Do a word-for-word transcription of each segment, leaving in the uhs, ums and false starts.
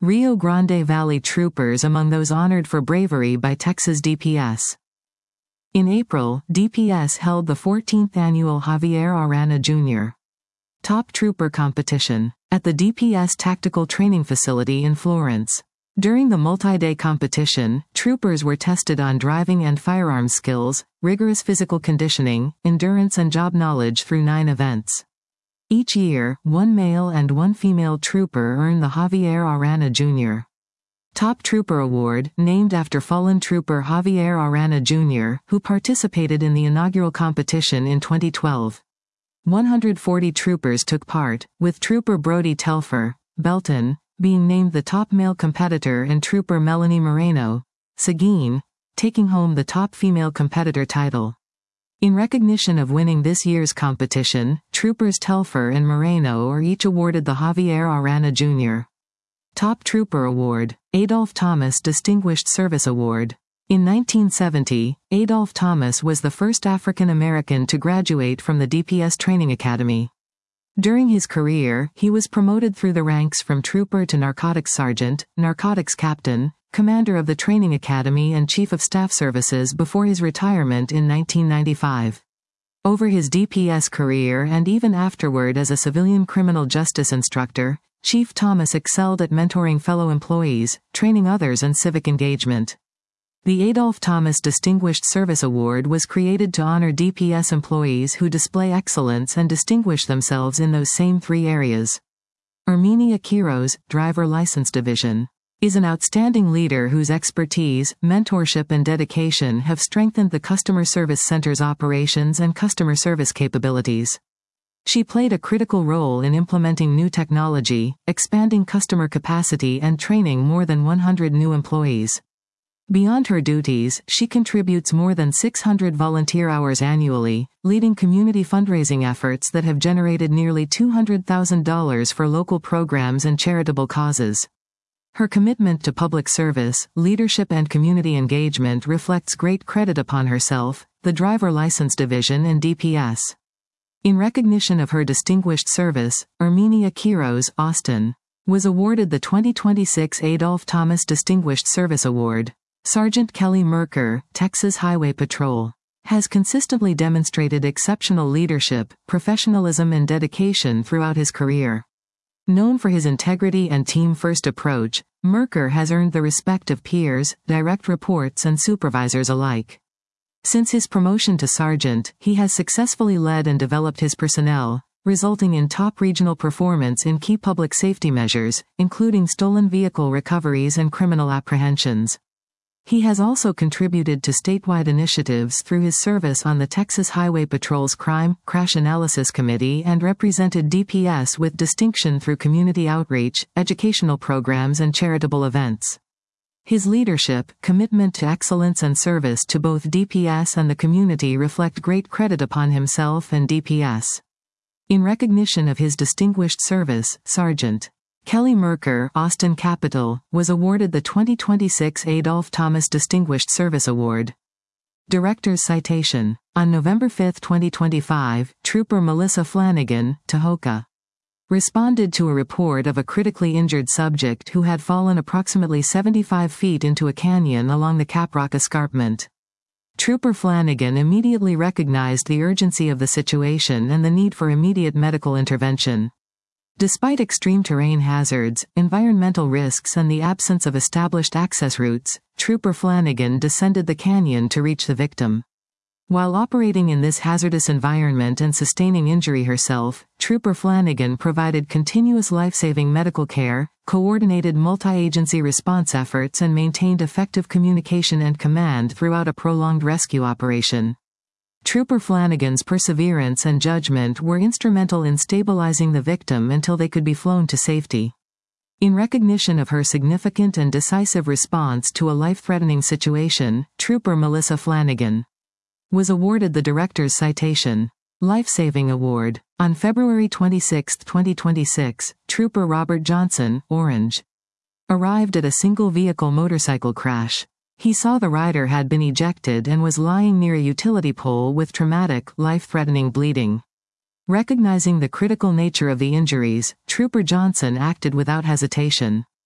Rio Grande Valley troopers among those honored for bravery by Texas D P S. In April, D P S held the fourteenth annual Javier Arana Junior Top Trooper competition at the D P S Tactical Training Facility in Florence. During the multi-day competition, troopers were tested on driving and firearms skills, rigorous physical conditioning, endurance and job knowledge through nine events. Each year, one male and one female trooper earn the Javier Arana Junior Top Trooper Award, named after fallen trooper Javier Arana Junior, who participated in the inaugural competition in twenty twelve. one hundred forty troopers took part, with Trooper Brody Telfer, Belton, being named the top male competitor and Trooper Melanie Moreno, Seguin, taking home the top female competitor title. In recognition of winning this year's competition, Troopers Telfer and Moreno are each awarded the Javier Arana Junior Top Trooper Award, Adolph Thomas Distinguished Service Award. In nineteen seventy, Adolph Thomas was the first African American to graduate from the D P S Training Academy. During his career, he was promoted through the ranks from trooper to narcotics sergeant, narcotics captain, commander of the Training Academy and Chief of Staff Services before his retirement in nineteen ninety-five. Over his D P S career and even afterward as a civilian criminal justice instructor, Chief Thomas excelled at mentoring fellow employees, training others and civic engagement. The Adolph Thomas Distinguished Service Award was created to honor D P S employees who display excellence and distinguish themselves in those same three areas. Armenia Quiros, Driver License Division, is an outstanding leader whose expertise, mentorship and dedication have strengthened the Customer Service Center's operations and customer service capabilities. She played a critical role in implementing new technology, expanding customer capacity and training more than one hundred new employees. Beyond her duties, she contributes more than six hundred volunteer hours annually, leading community fundraising efforts that have generated nearly two hundred thousand dollars for local programs and charitable causes. Her commitment to public service, leadership and community engagement reflects great credit upon herself, the Driver License Division and D P S. In recognition of her distinguished service, Armenia Quiros, Austin, was awarded the twenty twenty-six Adolph Thomas Distinguished Service Award. Sergeant Kelly Merker, Texas Highway Patrol, has consistently demonstrated exceptional leadership, professionalism and dedication throughout his career. Known for his integrity and team-first approach, Merker has earned the respect of peers, direct reports and supervisors alike. Since his promotion to sergeant, he has successfully led and developed his personnel, resulting in top regional performance in key public safety measures, including stolen vehicle recoveries and criminal apprehensions. He has also contributed to statewide initiatives through his service on the Texas Highway Patrol's Crime, Crash Analysis Committee and represented D P S with distinction through community outreach, educational programs and charitable events. His leadership, commitment to excellence and service to both D P S and the community reflect great credit upon himself and D P S. In recognition of his distinguished service, Sergeant Kelly Merker, Austin Capital, was awarded the twenty twenty-six Adolph Thomas Distinguished Service Award. Director's Citation. On November fifth twenty twenty-five, Trooper Melissa Flanagan, Tahoka, responded to a report of a critically injured subject who had fallen approximately seventy-five feet into a canyon along the Caprock Escarpment. Trooper Flanagan immediately recognized the urgency of the situation and the need for immediate medical intervention. Despite extreme terrain hazards, environmental risks and the absence of established access routes, Trooper Flanagan descended the canyon to reach the victim. While operating in this hazardous environment and sustaining injury herself, Trooper Flanagan provided continuous life-saving medical care, coordinated multi-agency response efforts and maintained effective communication and command throughout a prolonged rescue operation. Trooper Flanagan's perseverance and judgment were instrumental in stabilizing the victim until they could be flown to safety. In recognition of her significant and decisive response to a life-threatening situation, Trooper Melissa Flanagan was awarded the Director's Citation. Life-Saving Award. On February twenty-sixth twenty twenty-six, Trooper Robert Johnson, Orange, arrived at a single-vehicle motorcycle crash. He saw the rider had been ejected and was lying near a utility pole with traumatic, life-threatening bleeding. Recognizing the critical nature of the injuries, Trooper Johnson acted without hesitation.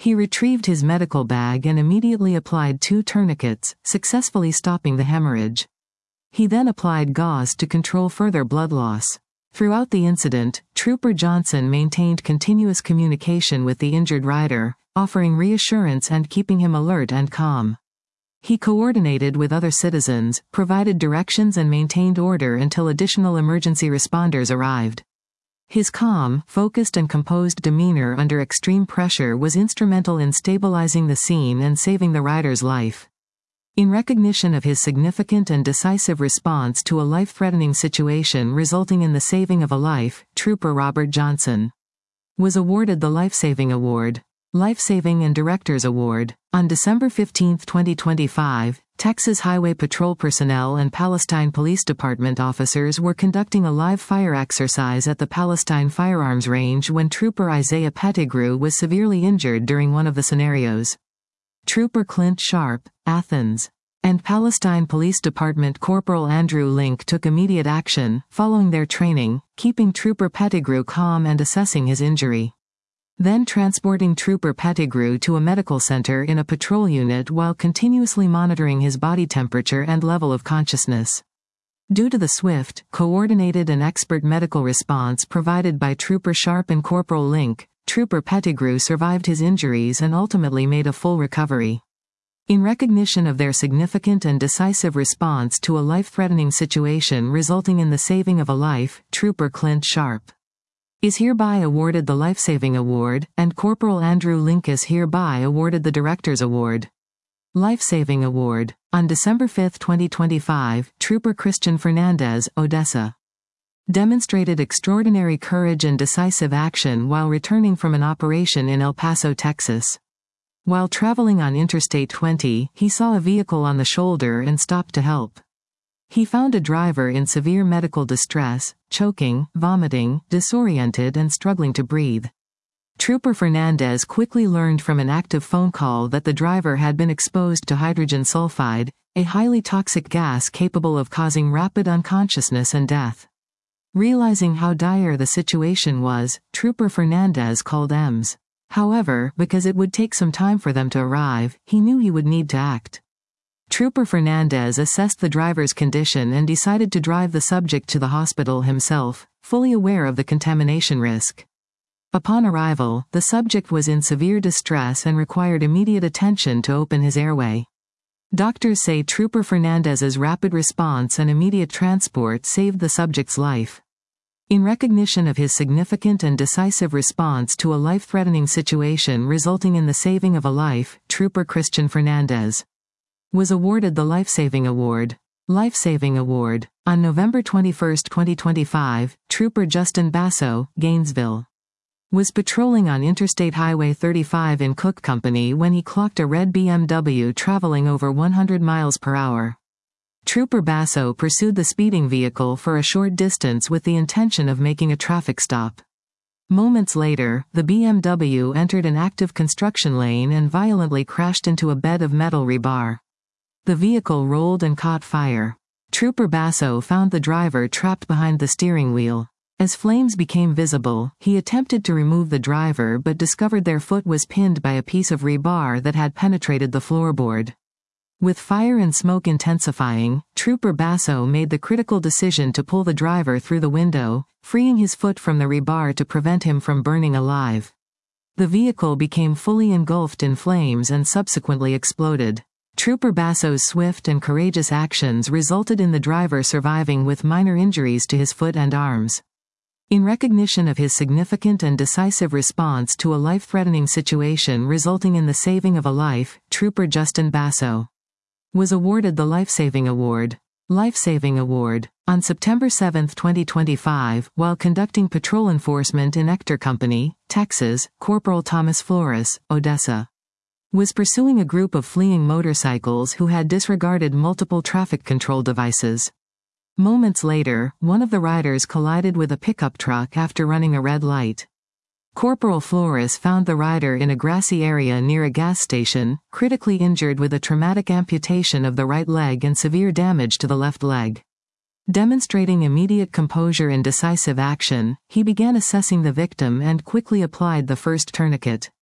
He retrieved his medical bag and immediately applied two tourniquets, successfully stopping the hemorrhage. He then applied gauze to control further blood loss. Throughout the incident, Trooper Johnson maintained continuous communication with the injured rider, offering reassurance and keeping him alert and calm. He coordinated with other citizens, provided directions and maintained order until additional emergency responders arrived. His calm, focused and composed demeanor under extreme pressure was instrumental in stabilizing the scene and saving the rider's life. In recognition of his significant and decisive response to a life-threatening situation resulting in the saving of a life, Trooper Robert Johnson was awarded the Life-Saving Award, Life-Saving and Director's Award. On December fifteenth twenty twenty-five, Texas Highway Patrol personnel and Palestine Police Department officers were conducting a live fire exercise at the Palestine Firearms Range when Trooper Isaiah Pettigrew was severely injured during one of the scenarios. Trooper Clint Sharp, Athens, and Palestine Police Department Corporal Andrew Link took immediate action, following their training, keeping Trooper Pettigrew calm and assessing his injury. Then transporting Trooper Pettigrew to a medical center in a patrol unit while continuously monitoring his body temperature and level of consciousness. Due to the swift, coordinated and expert medical response provided by Trooper Sharp and Corporal Link, Trooper Pettigrew survived his injuries and ultimately made a full recovery. In recognition of their significant and decisive response to a life-threatening situation resulting in the saving of a life, Trooper Clint Sharp is hereby awarded the Life-Saving Award, and Corporal Andrew Link is hereby awarded the Director's Award. Life-Saving Award. On December fifth twenty twenty-five, Trooper Christian Fernandez, Odessa, demonstrated extraordinary courage and decisive action while returning from an operation in El Paso, Texas. While traveling on Interstate twenty, he saw a vehicle on the shoulder and stopped to help. He found a driver in severe medical distress, choking, vomiting, disoriented and struggling to breathe. Trooper Fernandez quickly learned from an active phone call that the driver had been exposed to hydrogen sulfide, a highly toxic gas capable of causing rapid unconsciousness and death. Realizing how dire the situation was, Trooper Fernandez called E M S. However, because it would take some time for them to arrive, he knew he would need to act. Trooper Fernandez assessed the driver's condition and decided to drive the subject to the hospital himself, fully aware of the contamination risk. Upon arrival, the subject was in severe distress and required immediate attention to open his airway. Doctors say Trooper Fernandez's rapid response and immediate transport saved the subject's life. In recognition of his significant and decisive response to a life-threatening situation resulting in the saving of a life, Trooper Christian Fernandez was awarded the Life-Saving Award. Life-Saving Award. On November twenty-first twenty twenty-five, Trooper Justin Basso, Gainesville, was patrolling on Interstate Highway thirty-five in Cook Company when he clocked a red B M W traveling over one hundred miles per hour. Trooper Basso pursued the speeding vehicle for a short distance with the intention of making a traffic stop. Moments later, the B M W entered an active construction lane and violently crashed into a bed of metal rebar. The vehicle rolled and caught fire. Trooper Basso found the driver trapped behind the steering wheel. As flames became visible, he attempted to remove the driver but discovered their foot was pinned by a piece of rebar that had penetrated the floorboard. With fire and smoke intensifying, Trooper Basso made the critical decision to pull the driver through the window, freeing his foot from the rebar to prevent him from burning alive. The vehicle became fully engulfed in flames and subsequently exploded. Trooper Basso's swift and courageous actions resulted in the driver surviving with minor injuries to his foot and arms. In recognition of his significant and decisive response to a life-threatening situation resulting in the saving of a life, Trooper Justin Basso was awarded the Life-Saving Award. Life-Saving Award. On September seventh twenty twenty-five, while conducting patrol enforcement in Ector Company, Texas, Corporal Thomas Flores, Odessa, was pursuing a group of fleeing motorcycles who had disregarded multiple traffic control devices. Moments later, one of the riders collided with a pickup truck after running a red light. Corporal Flores found the rider in a grassy area near a gas station, critically injured with a traumatic amputation of the right leg and severe damage to the left leg. Demonstrating immediate composure and decisive action, he began assessing the victim and quickly applied the first tourniquet.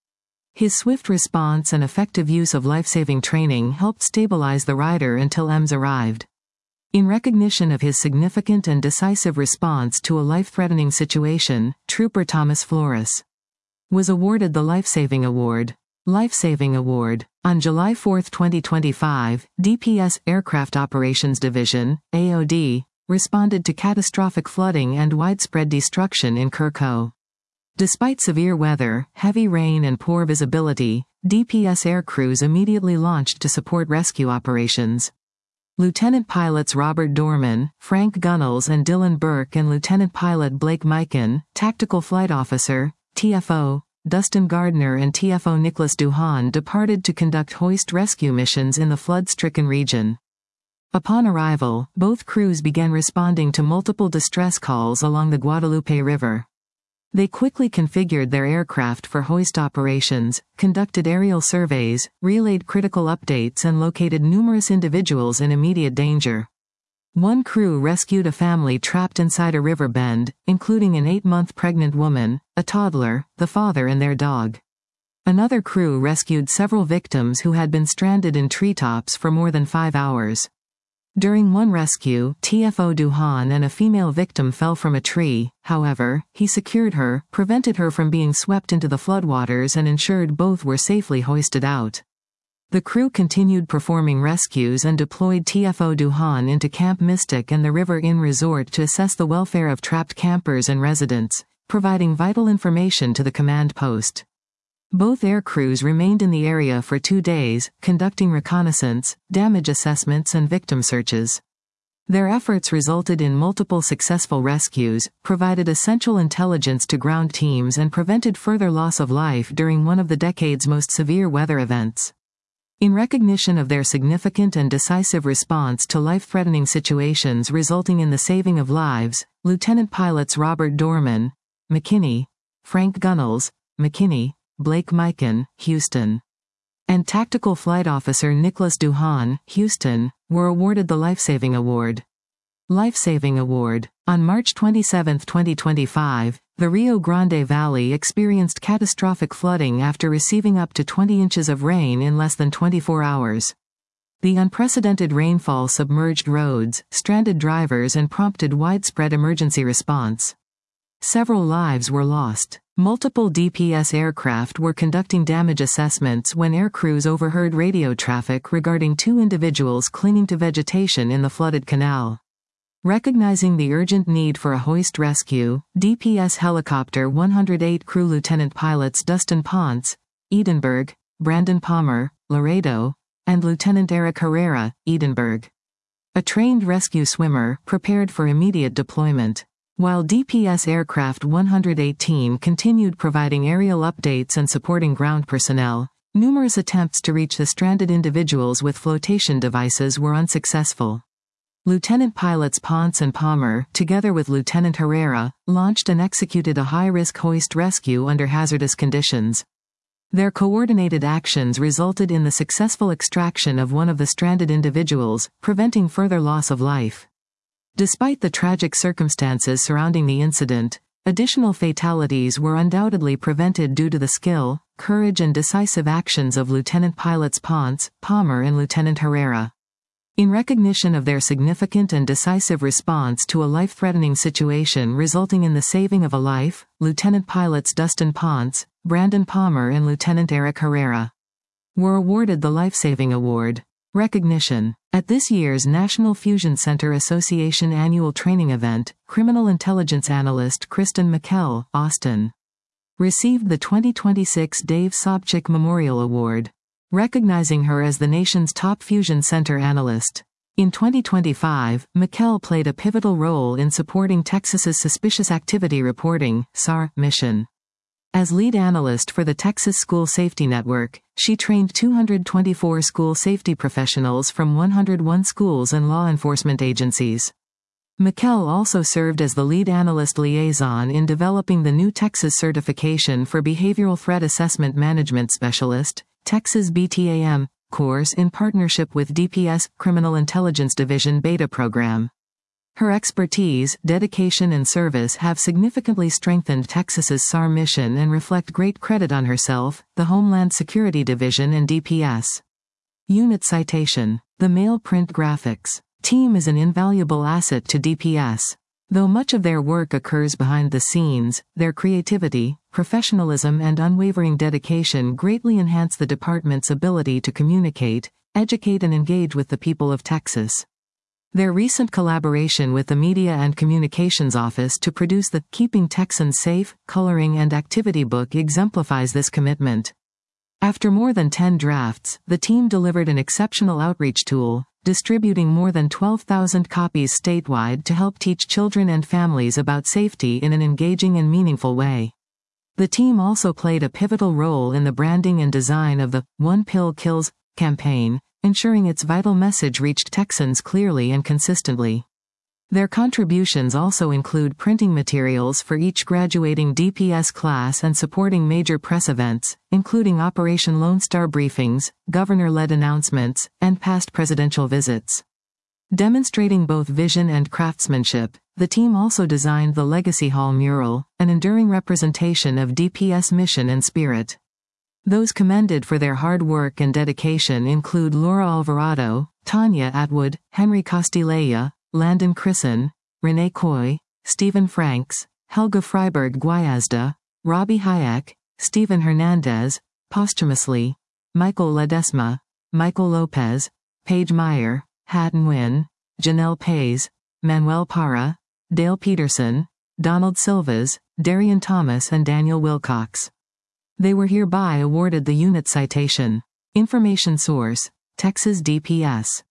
His swift response and effective use of life-saving training helped stabilize the rider until E M S arrived. In recognition of his significant and decisive response to a life-threatening situation, Trooper Thomas Flores was awarded the Life-Saving Award. Life-Saving Award. On July fourth twenty twenty-five, D P S Aircraft Operations Division, A O D, responded to catastrophic flooding and widespread destruction in Kirko. Despite severe weather, heavy rain and poor visibility, D P S air crews immediately launched to support rescue operations. Lieutenant pilots Robert Dorman, Frank Gunnels and Dylan Burke and Lieutenant pilot Blake Mikan, Tactical Flight Officer, T F O, Dustin Gardner and T F O Nicholas Duhan departed to conduct hoist rescue missions in the flood-stricken region. Upon arrival, both crews began responding to multiple distress calls along the Guadalupe River. They quickly configured their aircraft for hoist operations, conducted aerial surveys, relayed critical updates and located numerous individuals in immediate danger. One crew rescued a family trapped inside a river bend, including an eight-month pregnant woman, a toddler, the father and their dog. Another crew rescued several victims who had been stranded in treetops for more than five hours. During one rescue, T F O Duhan and a female victim fell from a tree. However, he secured her, prevented her from being swept into the floodwaters and ensured both were safely hoisted out. The crew continued performing rescues and deployed T F O Duhan into Camp Mystic and the River Inn Resort to assess the welfare of trapped campers and residents, providing vital information to the command post. Both air crews remained in the area for two days, conducting reconnaissance, damage assessments and victim searches. Their efforts resulted in multiple successful rescues, provided essential intelligence to ground teams and prevented further loss of life during one of the decade's most severe weather events. In recognition of their significant and decisive response to life-threatening situations resulting in the saving of lives, Lieutenant pilots Robert Dorman, McKinney, Frank Gunnels, McKinney, Blake Mikan, Houston, and Tactical Flight Officer Nicholas Duhan, Houston, were awarded the Life-Saving Award. Life-Saving Award. On March twenty-seventh twenty twenty-five, the Rio Grande Valley experienced catastrophic flooding after receiving up to twenty inches of rain in less than twenty-four hours. The unprecedented rainfall submerged roads, stranded drivers and prompted widespread emergency response. Several lives were lost. Multiple D P S aircraft were conducting damage assessments when air crews overheard radio traffic regarding two individuals clinging to vegetation in the flooded canal. Recognizing the urgent need for a hoist rescue, D P S Helicopter one hundred eight crew Lieutenant pilots Dustin Ponce, Edinburgh, Brandon Palmer, Laredo, and Lieutenant Eric Herrera, Edinburgh, a trained rescue swimmer, prepared for immediate deployment. While D P S Aircraft one hundred eighteen continued providing aerial updates and supporting ground personnel, numerous attempts to reach the stranded individuals with flotation devices were unsuccessful. Lieutenant pilots Ponce and Palmer, together with Lieutenant Herrera, launched and executed a high-risk hoist rescue under hazardous conditions. Their coordinated actions resulted in the successful extraction of one of the stranded individuals, preventing further loss of life. Despite the tragic circumstances surrounding the incident, additional fatalities were undoubtedly prevented due to the skill, courage and decisive actions of Lieutenant pilots Ponce, Palmer and Lieutenant Herrera. In recognition of their significant and decisive response to a life-threatening situation resulting in the saving of a life, Lieutenant pilots Dustin Ponce, Brandon Palmer and Lieutenant Eric Herrera were awarded the Life-Saving Award. Recognition. At this year's National Fusion Center Association annual training event, criminal intelligence analyst Kristen McKell, Austin, received the twenty twenty-six Dave Sobchak Memorial Award, recognizing her as the nation's top Fusion Center analyst. In twenty twenty-five, McKell played a pivotal role in supporting Texas's Suspicious Activity Reporting (S A R) mission. As lead analyst for the Texas School Safety Network, she trained two hundred twenty-four school safety professionals from one hundred one schools and law enforcement agencies. McKell also served as the lead analyst liaison in developing the new Texas Certification for Behavioral Threat Assessment Management Specialist, Texas B T A M, course in partnership with D P S Criminal Intelligence Division Beta Program. Her expertise, dedication and service have significantly strengthened Texas's S A R mission and reflect great credit on herself, the Homeland Security Division and D P S. Unit citation. The Mail Print Graphics team is an invaluable asset to D P S. Though much of their work occurs behind the scenes, their creativity, professionalism and unwavering dedication greatly enhance the department's ability to communicate, educate and engage with the people of Texas. Their recent collaboration with the Media and Communications Office to produce the Keeping Texans Safe, Coloring and Activity book exemplifies this commitment. After more than ten drafts, the team delivered an exceptional outreach tool, distributing more than twelve thousand copies statewide to help teach children and families about safety in an engaging and meaningful way. The team also played a pivotal role in the branding and design of the One Pill Kills campaign, ensuring its vital message reached Texans clearly and consistently. Their contributions also include printing materials for each graduating D P S class and supporting major press events, including Operation Lone Star briefings, governor-led announcements, and past presidential visits. Demonstrating both vision and craftsmanship, the team also designed the Legacy Hall mural, an enduring representation of D P S mission and spirit. Those commended for their hard work and dedication include Laura Alvarado, Tanya Atwood, Henry Costilleja, Landon Crisson, Renee Coy, Stephen Franks, Helga Freiberg Guayazda, Robbie Hayek, Stephen Hernandez, posthumously, Michael Ledesma, Michael Lopez, Paige Meyer, Hatton Nguyen, Janelle Pays, Manuel Parra, Dale Peterson, Donald Silvas, Darian Thomas and Daniel Wilcox. They were hereby awarded the unit citation. Information source: Texas D P S.